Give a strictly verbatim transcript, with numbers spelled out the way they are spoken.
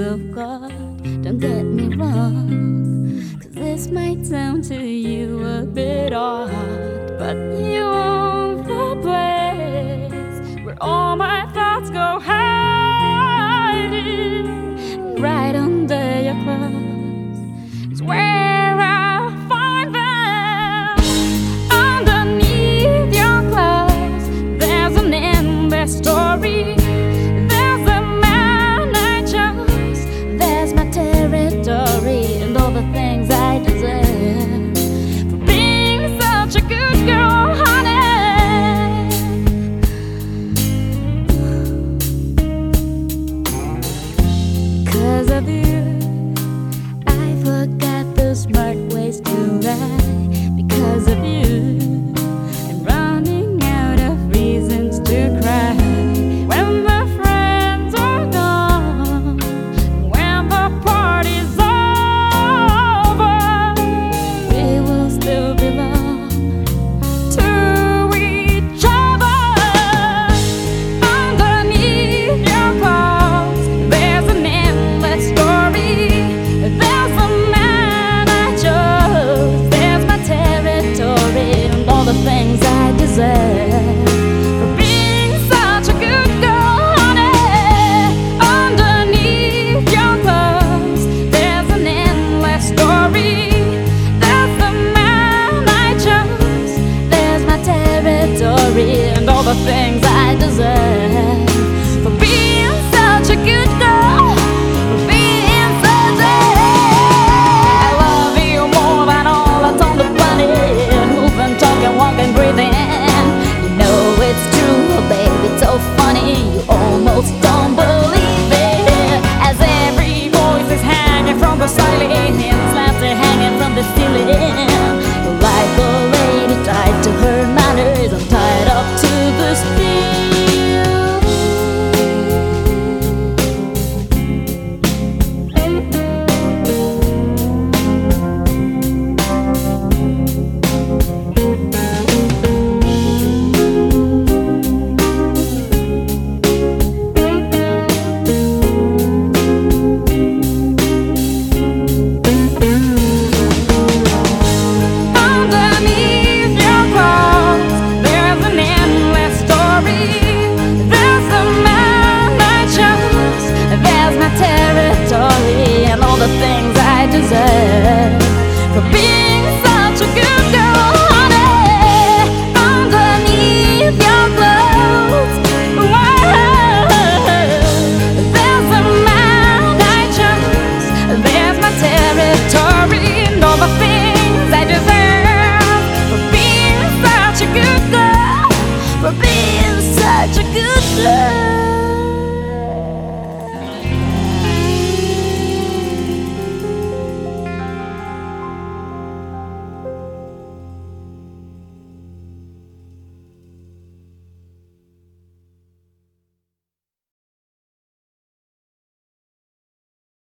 of God. Don't get me wrong, 'cause this might sound to you a bit odd, but you own the place where all my thoughts go hiding. And right under your clothes is where I'll find them. Underneath your clothes there's an endless story. There's a man I chose, there's my territory, and all the things I deserve for being such a good girl, honey. 'Cause of you